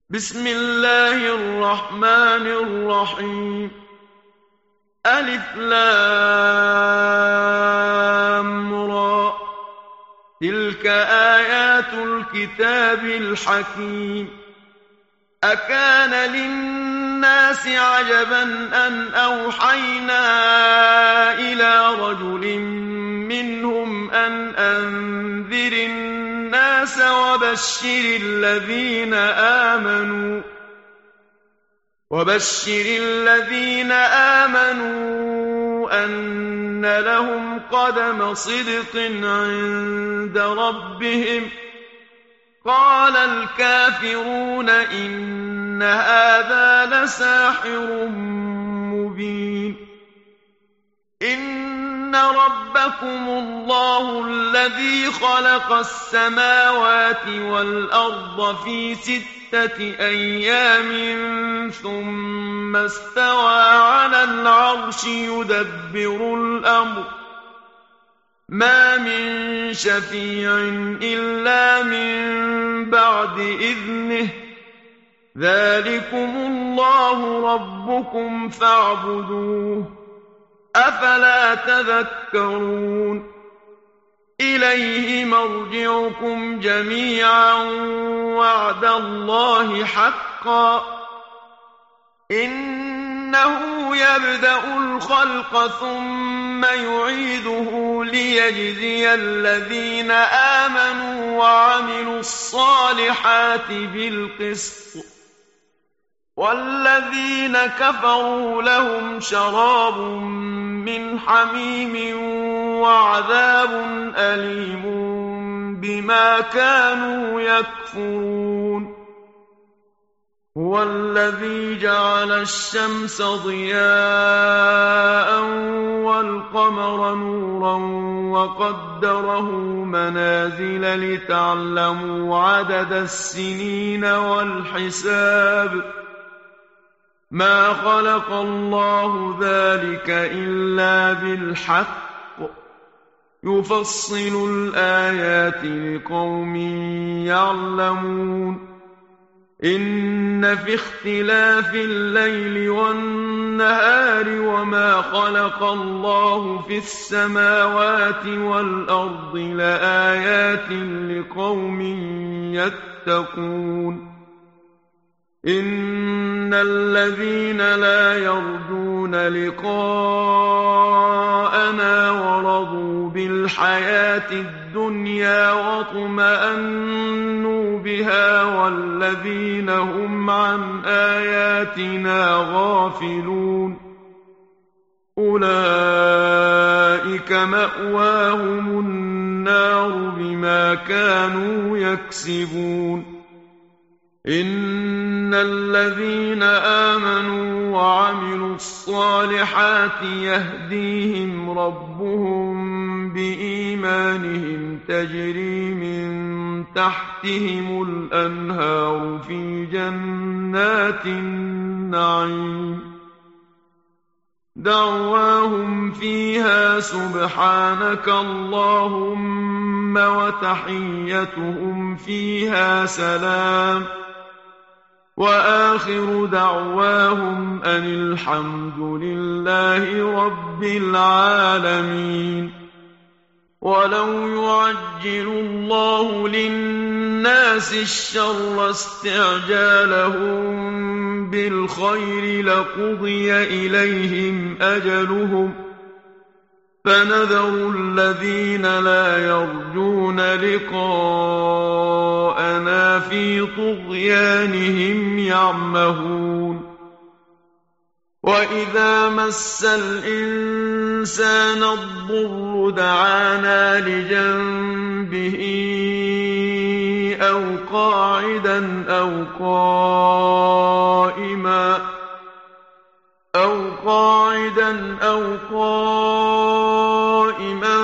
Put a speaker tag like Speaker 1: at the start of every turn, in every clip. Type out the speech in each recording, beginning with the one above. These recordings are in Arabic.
Speaker 1: بسم الله الرحمن الرحيم. ألف لام را. تلك آيات الكتاب الحكيم. أكان للناس عجبا أن أوحينا إلى رجل منهم أن أنذر الناس وبشر الذين آمنوا أن لهم قدم صدق عند ربهم. قال الكافرون إن هذا لساحر مبين. إن ربكم الله الذي خلق السماوات والأرض في 6 أيام ثم استوى على العرش يدبر الأمر. ما من شفيع إلا من بعد إذنه. ذلكم الله ربكم فاعبدوه. أفلا تذكرون. إليه مرجعكم جميعا وعد الله حقا. إنه يبدأ الخلق ثم يعيده ليجزي الذين آمنوا وعملوا الصالحات بالقسط. والذين كفروا لهم شراب من حميم وعذاب أليم بما كانوا يكفرون. هو الذي جعل الشمس ضياء والقمر نورا وقدره منازل لتعلموا عدد السنين والحساب. ما خلق الله ذلك إلا بالحق. يفصل الآيات لقوم يعلمون. إن في اختلاف الليل والنهار وما خلق الله في السماوات والأرض لآيات لقوم يتقون. إن الذين لا يرجون لقاءنا ورضوا بالحياة الدنيا واطمأنوا بها والذين هم عن آياتنا غافلون أولئك مأواهم النار بما كانوا يكسبون. إن الذين آمنوا وعملوا الصالحات يهديهم ربهم بإيمانهم تجري من تحتهم الأنهار في جنات النعيم. دعواهم فيها سبحانك اللهم وتحيتهم فيها سلام. وآخر دعواهم أن الحمد لله رب العالمين. ولو يعجل الله للناس الشر استعجالهم بالخير لقضي إليهم أجلهم. فنذر الذين لا يرجون لقاءنا في طغيانهم يعمهون. وإذا مس الإنسان الضر دعانا لجنبه أو قاعدا أو قائما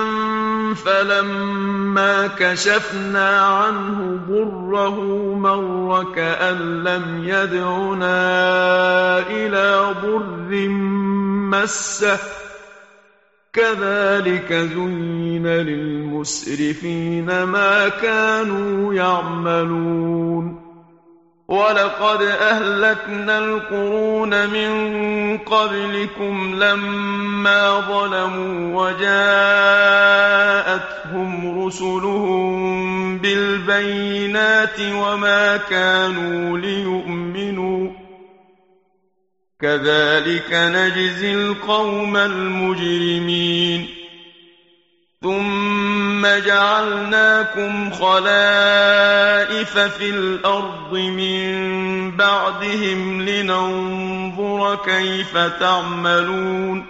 Speaker 1: فلما كشفنا عنه ضره مر كأن لم يدعنا إلى ضر مسه. كذلك زين للمسرفين ما كانوا يعملون. ولقد أهلكنا القرون من قبلكم لما ظلموا وجاءتهم رسلهم بالبينات وما كانوا ليؤمنوا كذلك نجزي القوم المجرمين ثم جعلناكم خلائف في الأرض من بعدهم لننظر كيف تعملون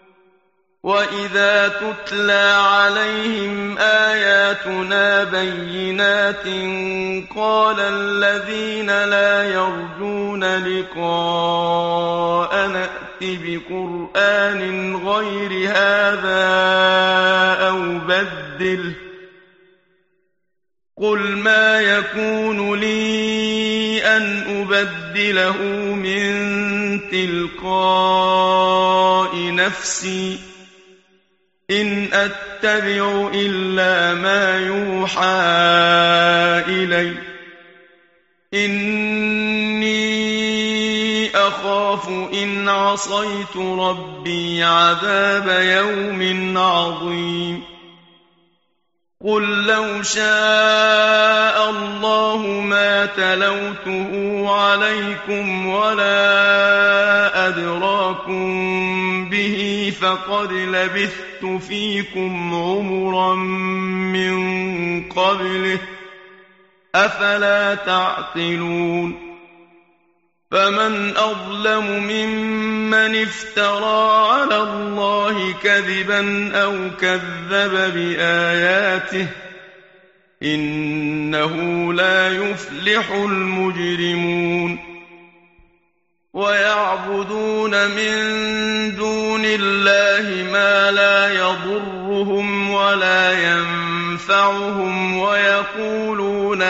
Speaker 1: وإذا تتلى عليهم آياتنا بينات قال الذين لا يرجون لقاء نأت بقرآن غير هذا أو بدله قل ما يكون لي أن أبدله من تلقاء نفسي إن أتبع إلا ما يوحى إلي إني أخاف إن عصيت ربي عذاب يوم عظيم قل لو شاء الله ما تلوته عليكم ولا أدراكم به فقد لبثت فيكم عمرا من قبله أفلا تعقلون فمن أظلم ممن افترى على الله كذبا أو كذب بآياته إنه لا يفلح المجرمون ويعبدون من دون الله ما لا يضرهم ولا ينفعهم ويقولون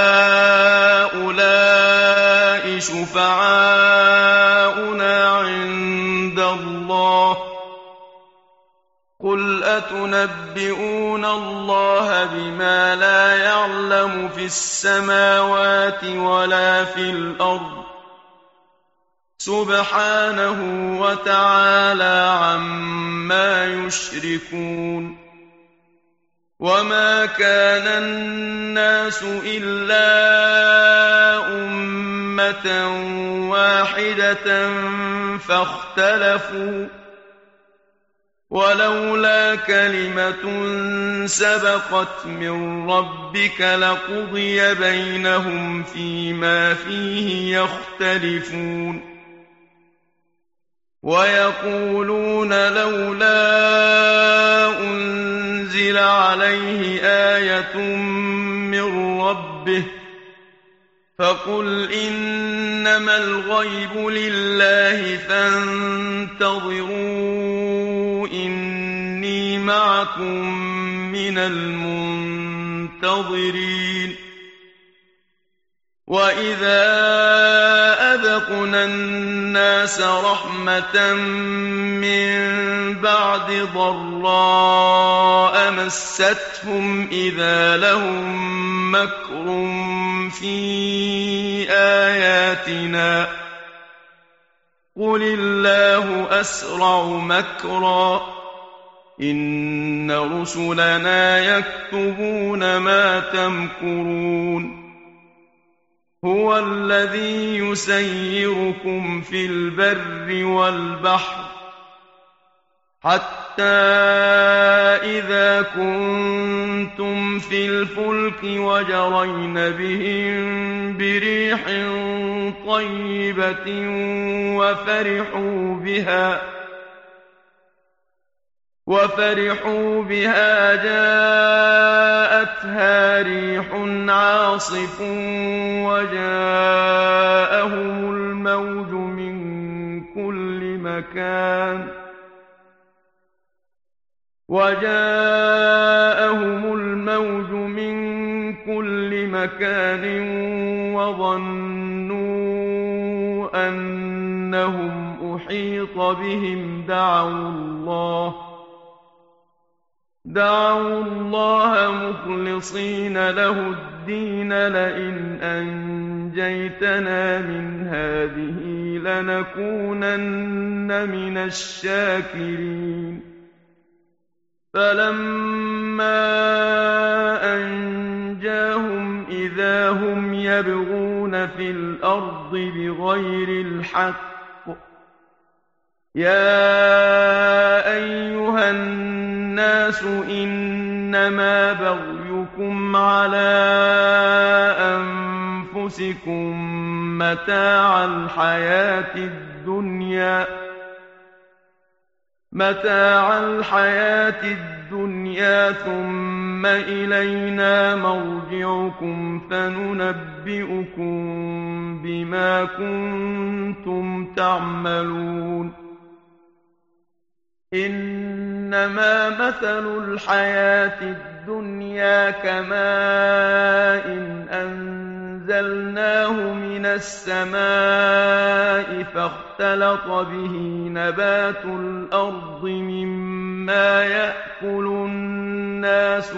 Speaker 1: هؤلاء شفعاؤنا عند الله قل أتنبئون الله بما لا يعلم في السماوات ولا في الأرض سبحانه وتعالى عما يشركون وما كان الناس إلا أمة واحدة فاختلفوا ولولا كلمة سبقت من ربك لقضي بينهم فيما فيه يختلفون ويقولون لولا أنزل عليه آية من ربه فقل إنما الغيب لله فانتظروا إني معكم من المنتظرين وإذا أذقنا الناس رحمة من بعد ضراء مستهم إذا لهم مكر في آياتنا قل الله أسرع مكرا إن رسلنا يكتبون ما تمكرون هو الذي يسيركم في البر والبحر حتى إذا كنتم في الفلك وجرين بهم بريح طيبة وفرحوا بها جاءتها ريح عاصف وجاءهم الموج من كل مكان وظنوا أنهم أحيط بهم دعوا الله مخلصين له الدين لئن نجيتنا من هذه لنكونن من الشاكرين فلما أنجاهم إذا هم يبغون في الأرض بغير الحق يا أيها الناس إنما بغيكم على أنفسكم متاع الحياة الدنيا ثم إلينا مرجعكم فننبئكم بما كنتم تعملون إنما مثل الحياة الدنيا كماء أنزلناه من السماء فاختلط به نبات الأرض مما يأكل الناس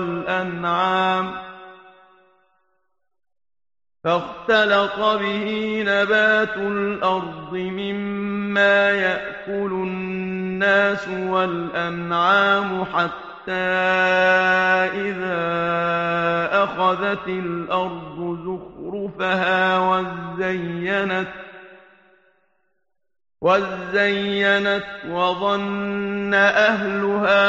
Speaker 1: والأنعام حتى إذا أخذت الأرض زخرفها وزينت وظن أهلها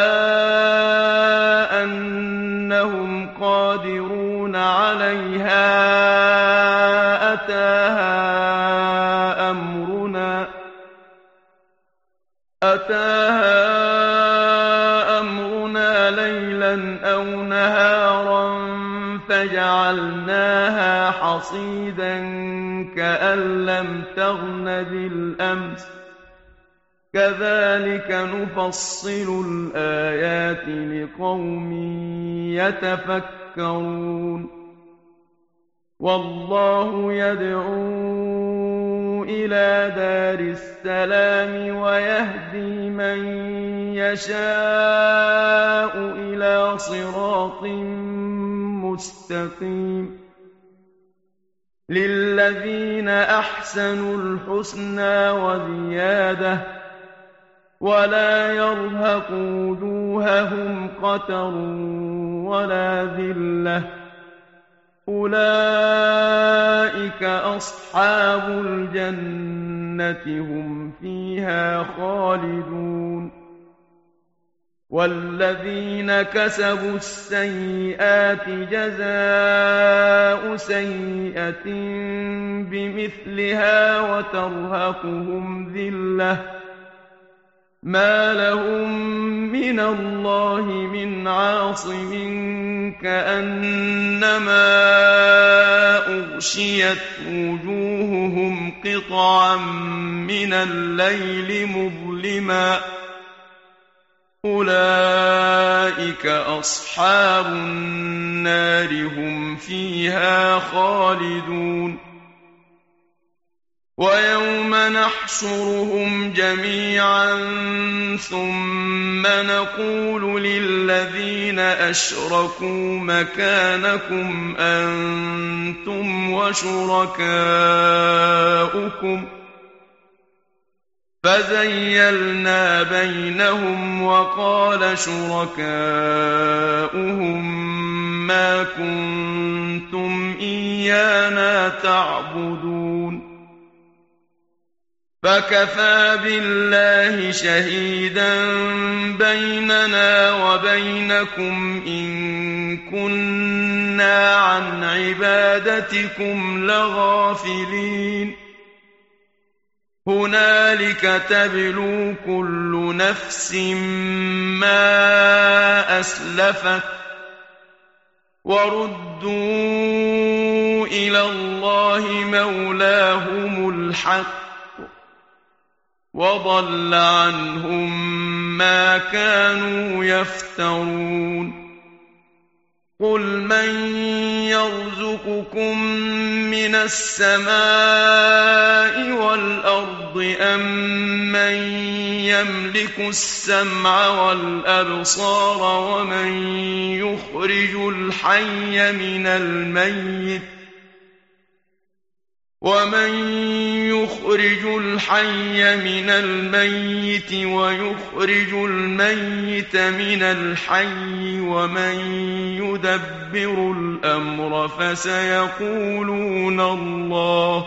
Speaker 1: أنهم قادرون عليها أتاها أمرنا ليلا أو نهارا فجعلناها حصيدا كأن لم تغن بالأمس كذلك نفصل الآيات لقوم يتفكرون والله يدعو إلى دار السلام ويهدي من يشاء إلى صراط مستقيم للذين أحسنوا الحسنى وزيادة ولا يرهق وجوههم قتر ولا ذلة أولئك أصحاب الجنة هم فيها خالدون والذين كسبوا السيئات جزاء سيئة بمثلها وترهقهم ذلة ما لهم من الله من عاصم كأنما أغشيت وجوههم قطعا من الليل مظلما أولئك أصحاب النار هم فيها خالدون ويوم نحشرهم جميعا ثم نقول للذين أشركوا مكانكم أنتم وشركاؤكم فزيلنا بينهم وقال شركاؤهم ما كنتم إيانا تعبدون فكفى بالله شهيدا بيننا وبينكم إن كنا عن عبادتكم لغافلين هنالك تبلو كل نفس ما أسلفت وردوا إلى الله مولاهم الحق وضل عنهم ما كانوا يفترون قل من يرزقكم من السماء والأرض أم من يملك السمع والأبصار ومن يخرج الحي من الميت ومن يخرج الحي من الميت ويخرج الميت من الحي ومن يدبر الأمر فسيقولون الله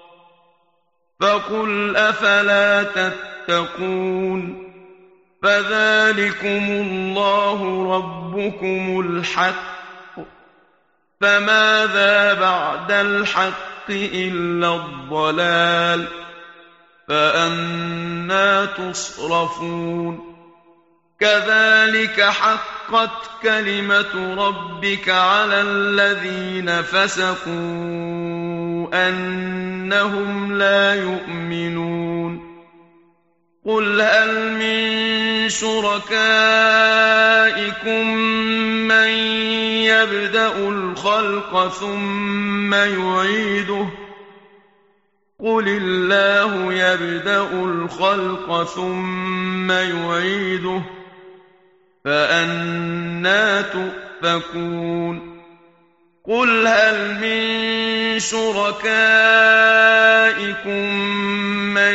Speaker 1: فقل أفلا تتقون فذلكم الله ربكم الحق فماذا بعد الحق إلا الضلال فأنى تصرفون كذلك حقت كلمة ربك على الذين فسقوا أنهم لا يؤمنون قل هل من شركائكم من يبدأ الخلق ثم يعيده قل الله يبدأ الخلق ثم يعيده فأنى تؤفكون قل هل من شركائكم من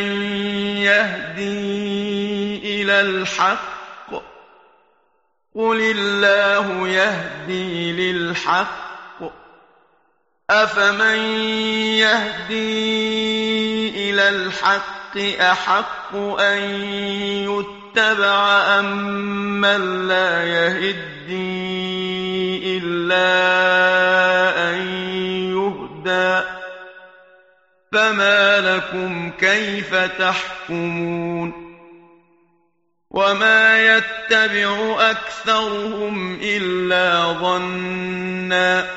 Speaker 1: يهدي إلى الحق قل الله يهدي للحق أفمن يهدي إلى الحق أحق أن يتبع أم من لا يهدي إلا أن يهدى فما لكم كيف تحكمون وما يتبع أكثرهم إلا ظنا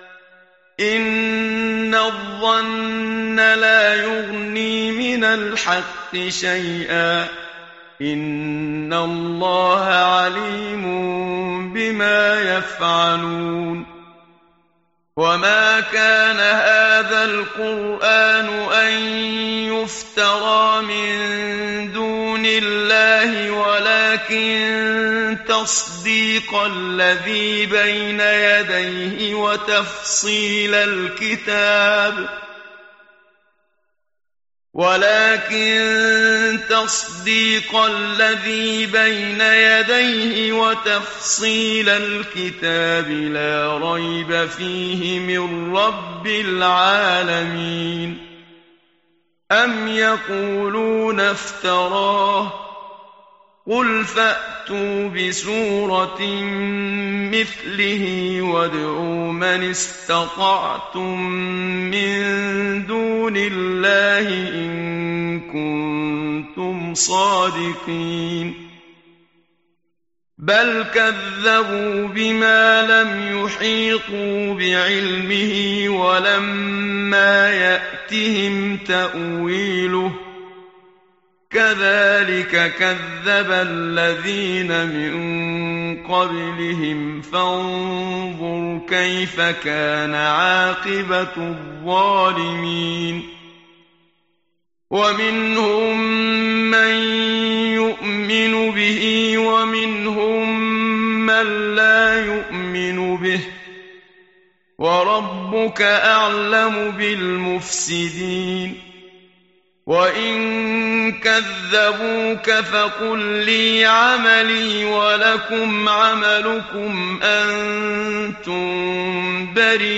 Speaker 1: إن الظن لا يغني من الحق شيئا إن الله عليم بما يفعلون وما كان هذا القرآن أن يفترى من دون الله ولكن تصديق الذي بين يديه وتفصيل الكتاب لا ريب فيه من رب العالمين أم يقولون افتراه قل فأتوا بسورة مثله وادعوا من استطعتم من دون الله إن كنتم صادقين بل كذبوا بما لم يحيطوا بعلمه ولما يأتهم تأويله كذلك كذب الذين من قبلهم فانظر كيف كان عاقبة الظالمين ومنهم من يؤمن به ومنهم من لا يؤمن به وربك أعلم بالمفسدين وإن كذبوك فقل لي عملي ولكم عملكم أنتم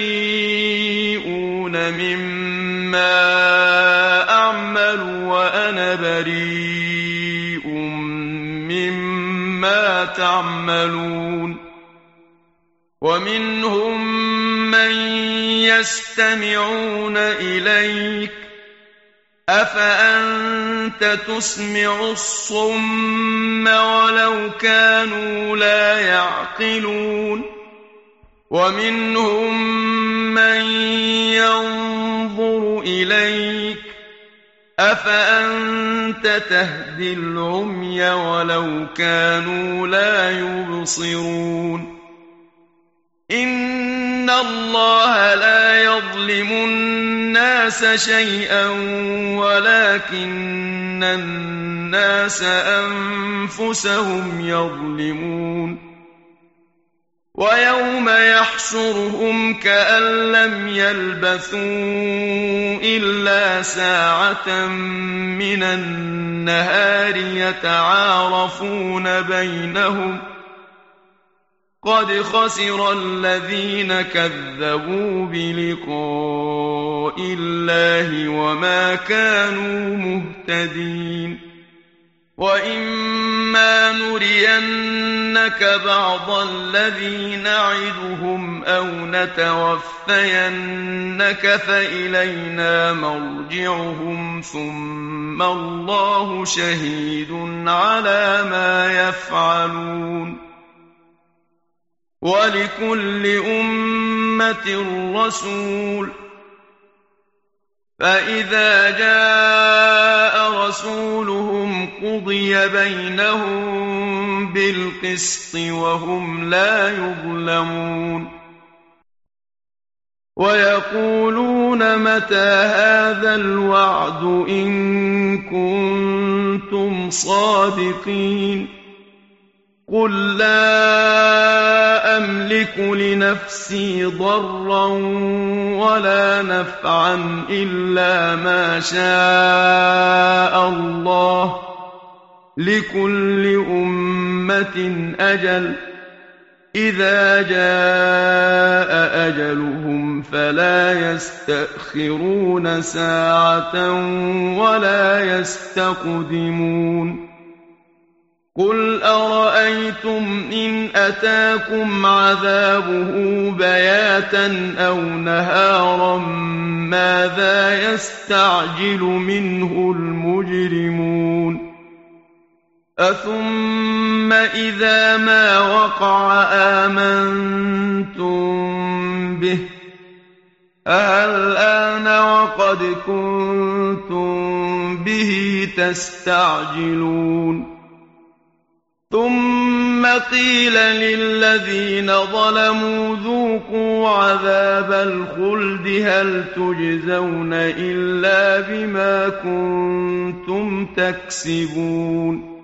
Speaker 1: بريئون مما أعمل وأنا بريء مما تعملون ومنهم من يستمعون إليك أفأنت تسمع الصم ولو كانوا لا يعقلون ومنهم من ينظر إليك أفأنت تهدي العمي ولو كانوا لا يبصرون إن الله لا يظلم الناس شيئا ولكن الناس أنفسهم يظلمون ويوم يحشرهم كأن لم يلبثوا إلا ساعة من النهار يتعارفون بينهم قد خسر الذين كذبوا بلقاء الله وما كانوا مهتدين وإما نرينك بعض الذي نعدهم أو نتوفينك فإلينا مرجعهم ثم الله شهيد على ما يفعلون ولكل أمة رسول فإذا جاء رسولهم قضي بينهم بالقسط وهم لا يظلمون ويقولون متى هذا الوعد إن كنتم صادقين قل لا أملك لنفسي ضرا ولا نفعا إلا ما شاء الله لكل أمة أجل إذا جاء أجلهم فلا يستأخرون ساعة ولا يستقدمون قل أرأيتم إن أتاكم عذابه بياتا أو نهارا ماذا يستعجل منه المجرمون أثم إذا ما وقع آمنتم به الآن وقد كنتم به تستعجلون ثم قيل للذين ظلموا ذوقوا عذاب الخلد هل تجزون إلا بما كنتم تكسبون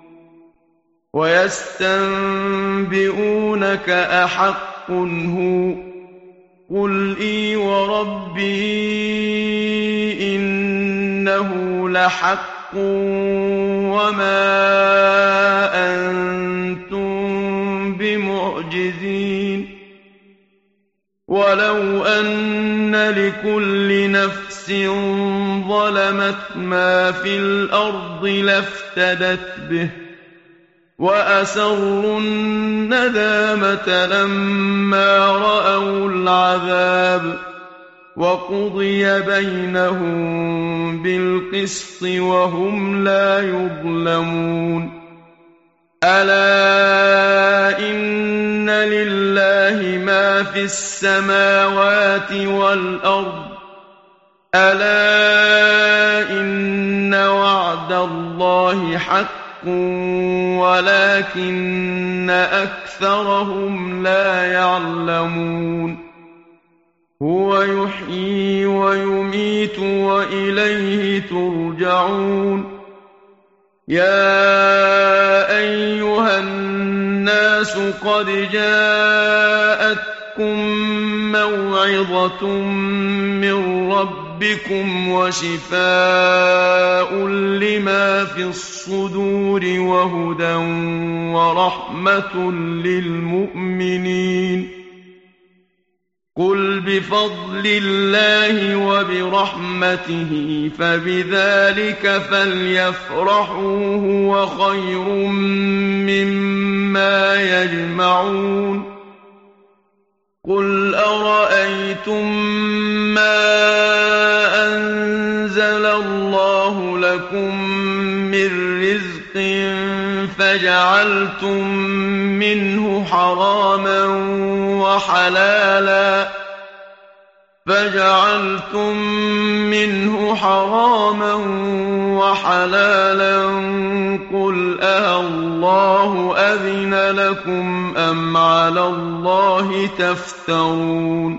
Speaker 1: ويستنبئونك أحق هو قل إي وربي إنه لحق وما أنتم بمعجزين ولو أن لكل نفس ظلمت ما في الأرض لافتدت به وأسروا الندامة لما رأوا العذاب وقضي بينهم بالقسط وهم لا يظلمون ألا إن لله ما في السماوات والأرض ألا إن وعد الله حق ولكن أكثرهم لا يعلمون هو يحيي ويميت وإليه ترجعون يا أيها الناس قد جاءتكم موعظة من ربكم وشفاء لما في الصدور وهدى ورحمة للمؤمنين قل بفضل الله وبرحمته فبذلك فليفرحوا هو خير مما يجمعون قل أرأيتم ما أنزل الله لكم من رزق فجعلتم منه حراما وحلالا قل الله أذن لكم أم على الله تفترون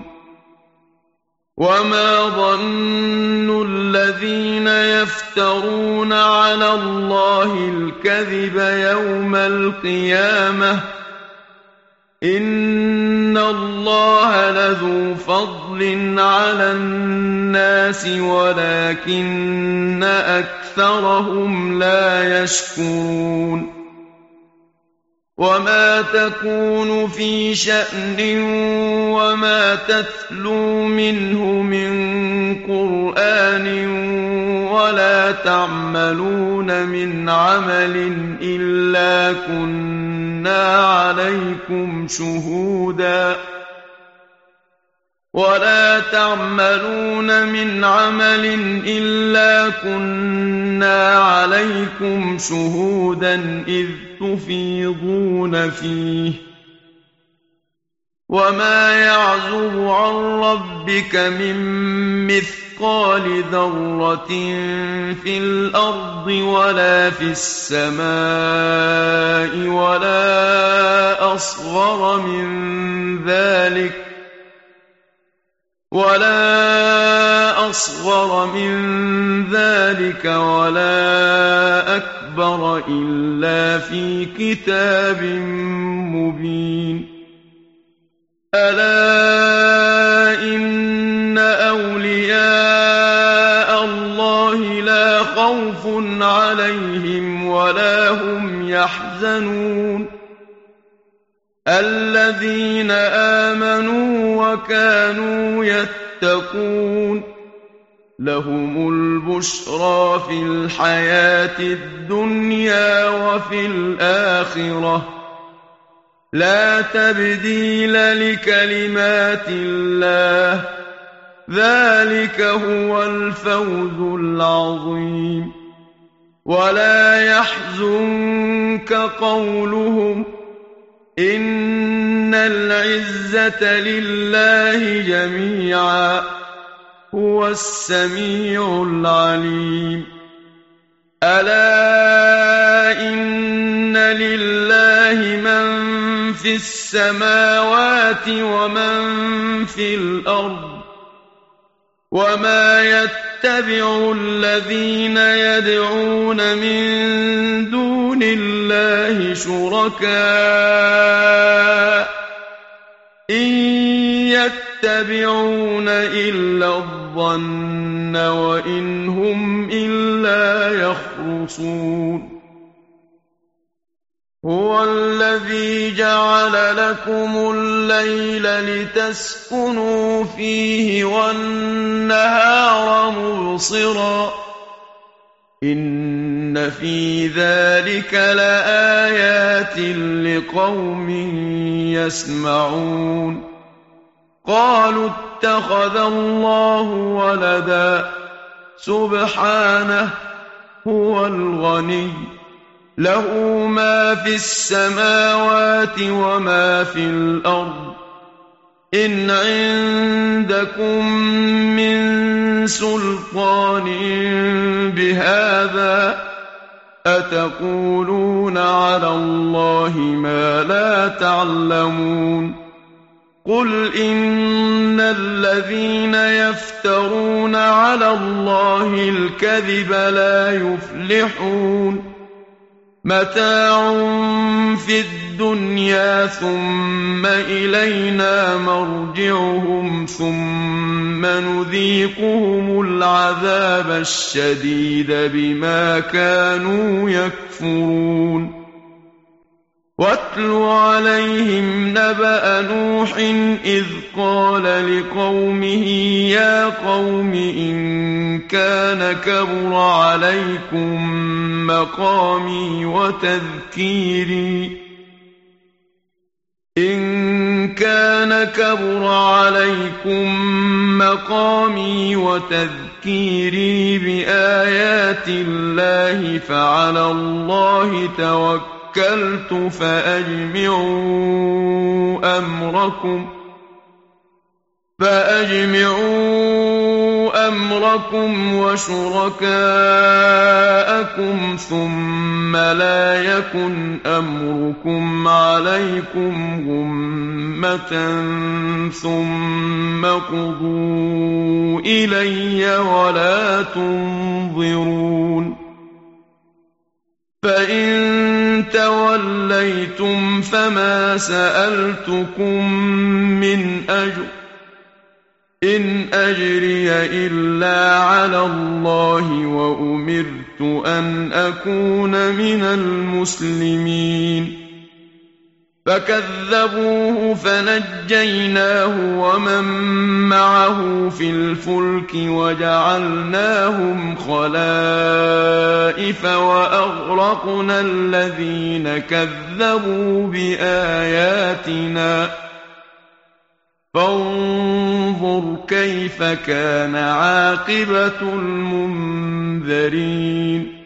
Speaker 1: وما ظن الذين يفترون على الله الكذب يوم القيامة إن الله لذو فضل على الناس ولكن أكثرهم لا يشكرون وما تكون في شأن وما تتلو منه من قرآن ولا تعملون من عمل إلا كنا عليكم شهودا إذ تفيضون فيه وما يعزب عن ربك من مثقال ذرة في الأرض ولا في السماء ولا أصغر من ذلك ولا أكبر إلا في كتاب مبين ألا إن أولياء الله لا خوف عليهم ولا هم يحزنون الذين آمنوا وكانوا يتقون لهم البشرى في الحياة الدنيا وفي الآخرة لا تبديل لكلمات الله ذلك هو الفوز العظيم ولا يحزنك قولهم إن العزة لله جميعا هو السميع العليم ألا إن لله من في السماوات ومن في الأرض وما يتبع الذين يدعون من دون الله شركاء إن يتبعون إلا الظن وإن هم إلا يخرصون هو الذي جعل لكم الليل لتسكنوا فيه والنهار مبصرا إن في ذلك لآيات لقوم يسمعون قالوا اتخذ الله ولدا سبحانه هو الغني له ما في السماوات وما في الأرض إن عندكم من سلطان بهذا أتقولون على الله ما لا تعلمون قل إن الذين يفترون على الله الكذب لا يفلحون متاع في الدنيا ثم إلينا مرجعهم ثم نذيقهم العذاب الشديد بما كانوا يكفرون واتل عليهم نبأ نوح إذ قال لقومه يا قوم إن كان كبر عليكم مقامي وتذكيري بآيات الله فعلى الله توكلت فأجمعوا أمركم وشركاءكم ثم لا يكن أمركم عليكم غمة ثم قضوا إلي ولا تنظرون فإن توليتم فما سألتكم من أجر إن أجري إلا على الله وأمرت أن أكون من المسلمين فكذبوه فنجيناه ومن معه في الفلك وجعلناهم خلائف وأغرقنا الذين كذبوا بآياتنا فانظر كيف كان عاقبة المنذرين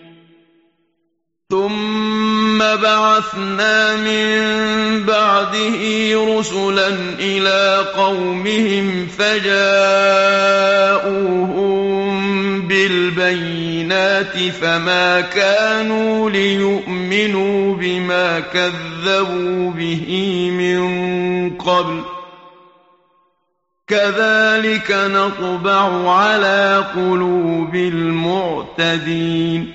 Speaker 1: ثم بعثنا من بعده رسلا إلى قومهم فجاءوهم بالبينات فما كانوا ليؤمنوا بما كذبوا به من قبل كذلك نطبع على قلوب المعتدين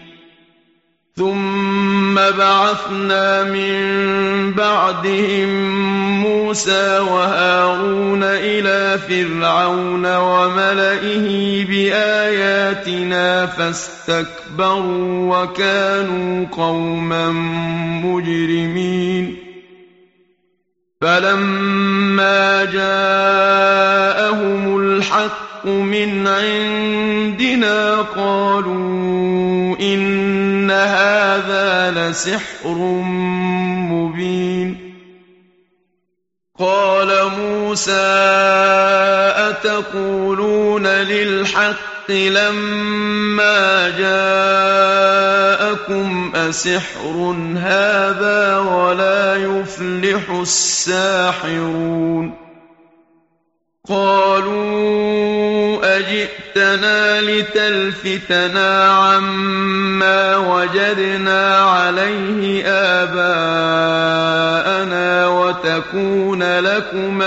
Speaker 1: ثم بعثنا من بعدهم موسى وهارون إلى فرعون وملئه بآياتنا فاستكبروا وكانوا قوما مجرمين فلما جاءهم الحق من عندنا قالوا إن هذا لسحر مبين قال موسى أتقولون للحق لما جاءكم أسحر هذا ولا يفلح الساحرون قالوا أجئتنا لتلفتنا عما وجدنا عليه آباءنا وتكون لكما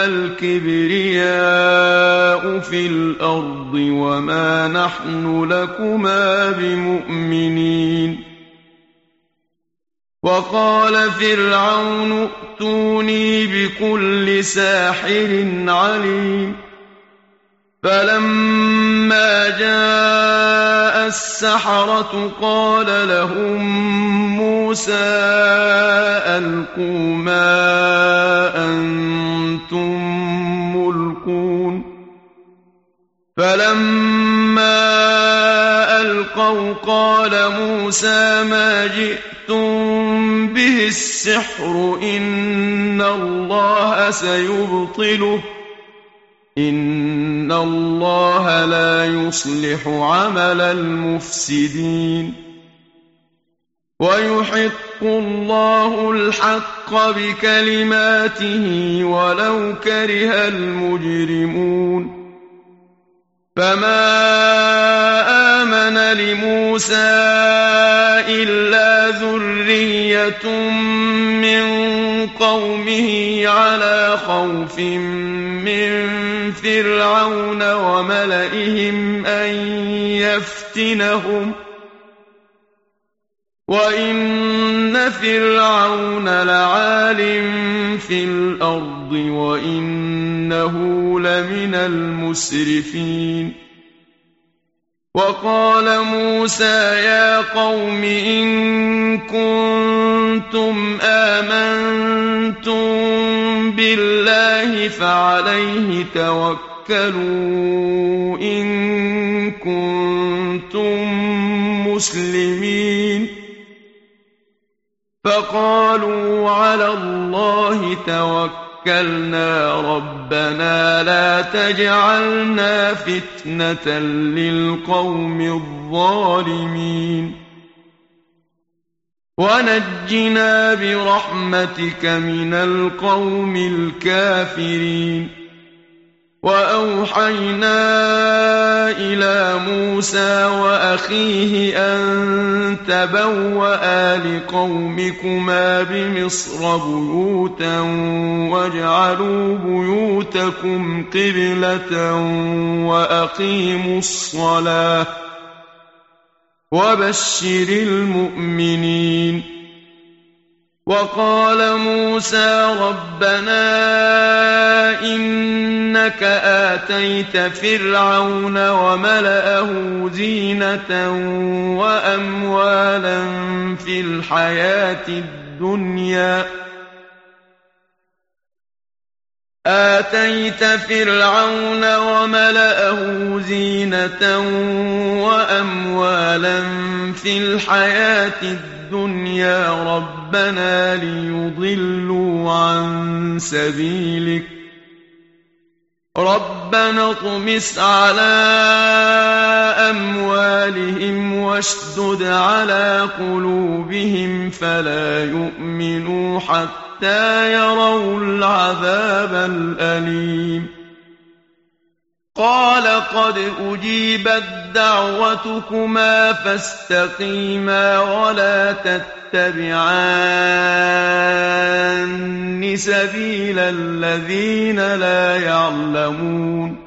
Speaker 1: الكبرياء في الأرض وما نحن لكما بمؤمنين وقال فرعون ائتوني بكل ساحر عليم فلما جاء السحرة قال لهم موسى ألقوا ما أنتم ملقون فلما ألقوا قال موسى ما جئتم به السحر إن الله سيبطله إن الله لا يصلح عمل المفسدين ويحق الله الحق بكلماته ولو كره المجرمون فما آمن لموسى إلا ذرية من قومه على خوف من فرعون وملئهم أن يفتنهم وإن فرعون لعال في الأرض وإنه لمن المسرفين وقال موسى يا قوم إن كنتم آمنتم بالله فعليه توكلوا إن كنتم مسلمين فقالوا على الله توكلنا ربنا لا تجعلنا فتنة للقوم الظالمين ونجنا برحمتك من القوم الكافرين وأوحينا إلى موسى وأخيه أن تبوأ لقومكما بمصر بيوتا واجعلوا بيوتكم قبلة وأقيموا الصلاة وبشر المؤمنين وقال موسى ربنا إنك آتيت فرعون وملأه زينة وأموالا في الحياة الدنيا ربنا ليضلوا عن سبيلك ربنا اطمس على أموالهم واشدد على قلوبهم فلا يؤمنوا حتى يروا العذاب الأليم قال قد أجيبت دعوتكما فاستقيما ولا تتبعان سبيل الذين لا يعلمون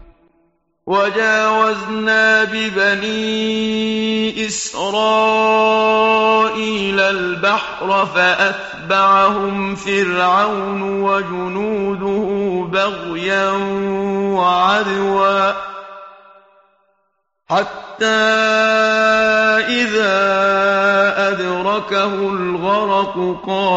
Speaker 1: وجاوزنا ببني إسرائيل البحر فأتبعهم فرعون وجنوده بغيا وعدوا حتى إذا أدركه الغرق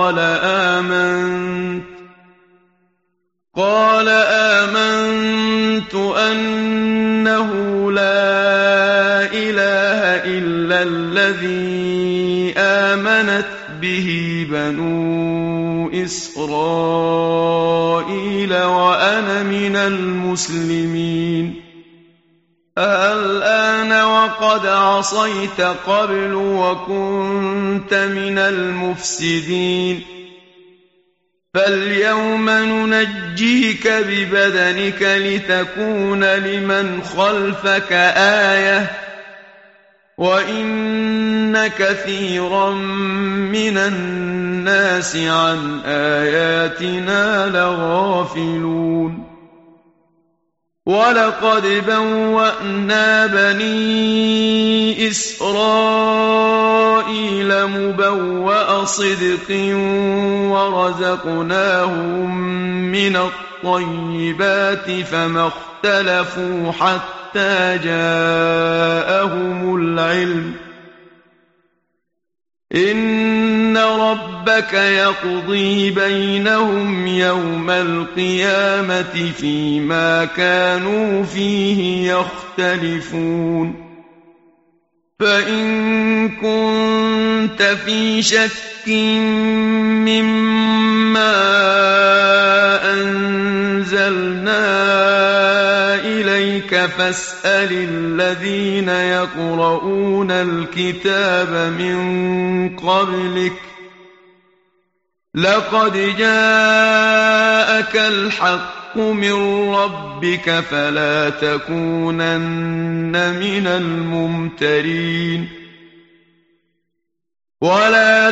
Speaker 1: قال آمنت أنه لا إله إلا الذي آمنت به بنو إسرائيل وأنا من المسلمين الآن وقد عصيت قبل وكنت من المفسدين فاليوم ننجيك ببدنك لتكون لمن خلفك آية وإن كثيرا من الناس عن آياتنا لغافلون ولقد بوأنا بني إسرائيل مبوأ صدق ورزقناهم من الطيبات فما اختلفوا حتى جاءهم العلم إن ربك يقضي بينهم يوم القيامة فيما كانوا فيه يختلفون فإن كنت في شك مما أنزلنا إليك فاسأل الذين يقرؤون الكتاب من قبلك لقد جاءك الحق من ربك فلا تكونن من الممترين ولا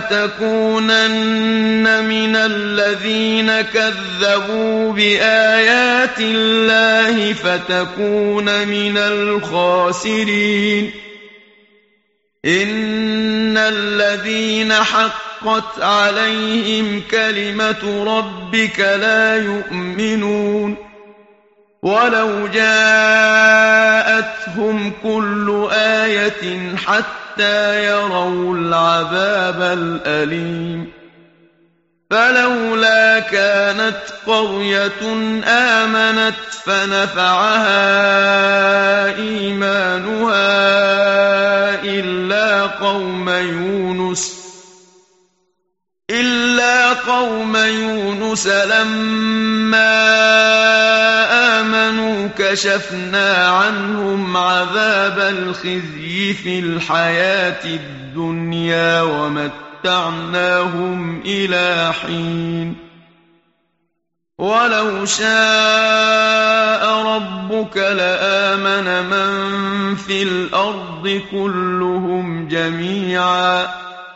Speaker 1: تكونن من الذين كذبوا بآيات الله فتكون من الخاسرين إن الذين حقت عليهم كلمة ربك لا يؤمنون ولو جاءتهم كل آية حتى يروا العذاب الأليم فلولا كانت قرية آمنت فنفعها إيمانها إلا قوم يونس لما آمنوا كشفنا عنهم عذاب الخزي في الحياة الدنيا ومتعناهم إلى حين ولو شاء ربك لآمن من في الأرض كلهم جميعا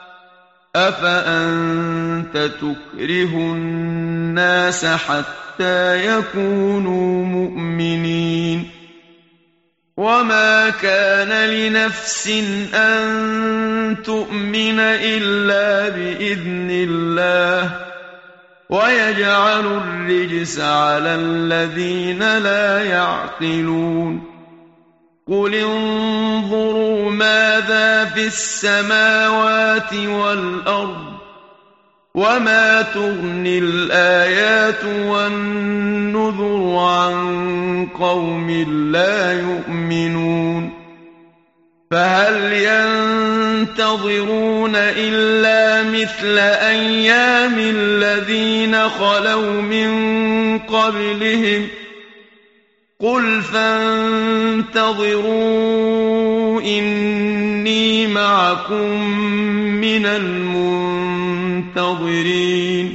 Speaker 1: أفأنت تكره الناس حتى يكونوا مؤمنين وما كان لنفس أن تؤمن إلا بإذن الله ويجعل الرجس على الذين لا يعقلون قل انظروا ماذا في السماوات والأرض وما تغني الآيات والنذر عن قوم لا يؤمنون فهل ينتظرون إلا مثل أيام الذين خلوا من قبلهم قل فانتظروا إني معكم من المنتظرين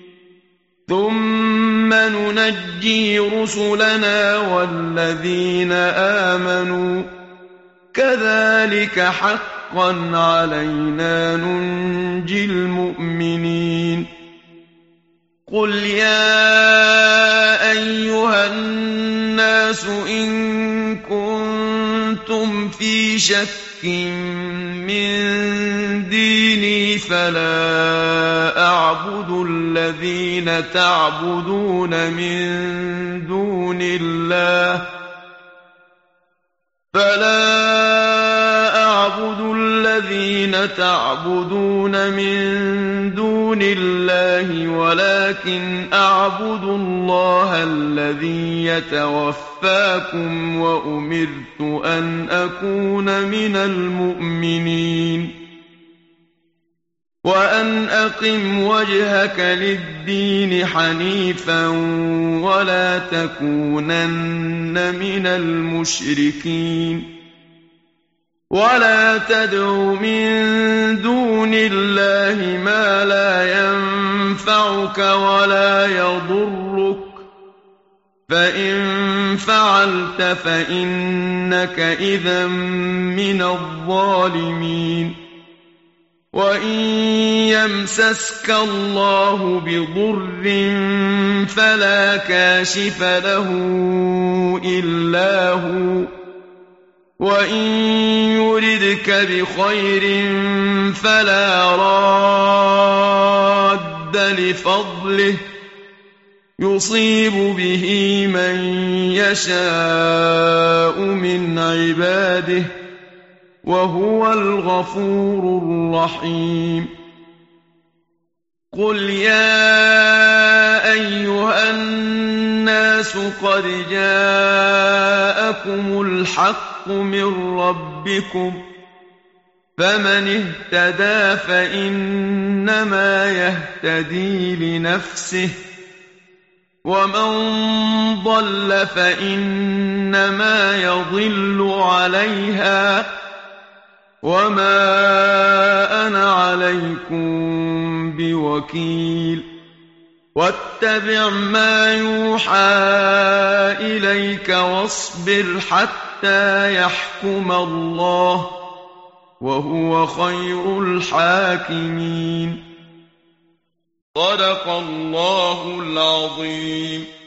Speaker 1: ثم ننجي رسلنا والذين آمنوا كذلك حقا علينا ننجي المؤمنين قل يا أيها الناس إن كنتم في شك من ديني فلا أعبد الذين تعبدون من دون الله ولكن أعبد الله الذي يتوفاكم وأمرت أن أكون من المؤمنين وأن أقم وجهك للدين حنيفا ولا تكونن من المشركين ولا تدع من دون الله ما لا ينفعك ولا يضرك فإن فعلت فإنك إذا من الظالمين وإن يمسسك الله بضر فلا كاشف له إلا هو وإن يردك بخير فلا راد لفضله يصيب به من يشاء من عباده وهو الغفور الرحيم قل يا أيها الناس قد جاءكم الحق من ربكم فمن اهتدى فإنما يهتدي لنفسه ومن ضل فإنما يضل عليها وما أنا عليكم بوكيل واتبع ما يوحى إليك واصبر حتى يحكم الله وهو خير الحاكمين صدق الله العظيم.